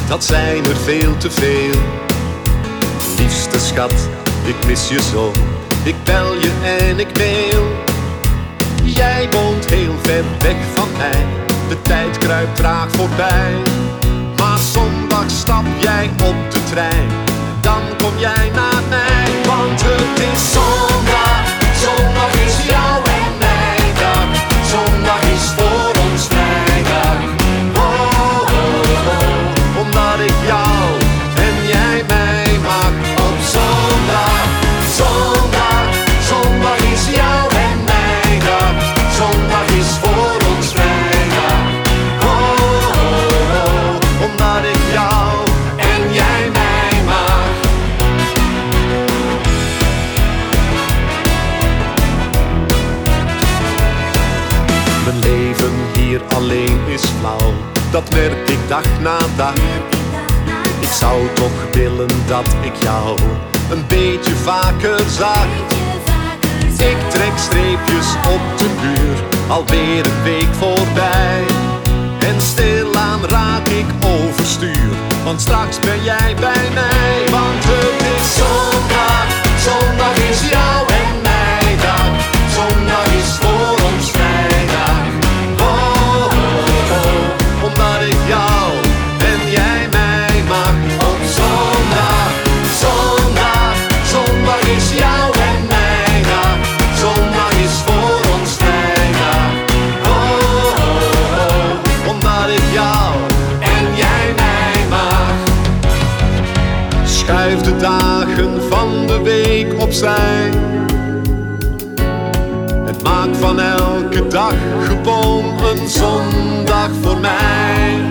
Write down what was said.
dat zijn er veel te veel. Liefste schat, ik mis je zo, ik bel je en ik mail. Jij woont heel ver weg van mij, de tijd kruipt traag voorbij. Maar zondag stap jij op de trein, dan kom jij naar mij. Want het is zondag, zondag is jou en mijn dag. Zondag is voor ons vrijdag. Oh, oh, oh, omdat ik jou en jij mij mag. Op zondag, zondag, zondag is jou en mijn dag. Zondag is voor ons vrijdag. Oh, oh, oh, omdat ik jou en jij mij mag. Mijn leven hier alleen is flauw, dat merk ik dag na dag. Ik zou toch willen dat ik jou een beetje vaker zag. Ik trek streepjes op de muur, alweer een week voorbij. En stilaan raak ik overstuur, want straks ben jij bij mij. Want het is zondag, zondag is jou en mijn dag. Zondag is voor ons vrijdag. Oh, oh, oh, omdat ik jou en jij mij mag. Op zondag, zondag, zondag is jou en mijn dag. Zondag is voor ons vrijdag. Oh, oh, oh, omdat ik jou en jij mij mag. Schuif de dagen van de week opzij. Het maakt van elke dag gewoon een zondag voor mij.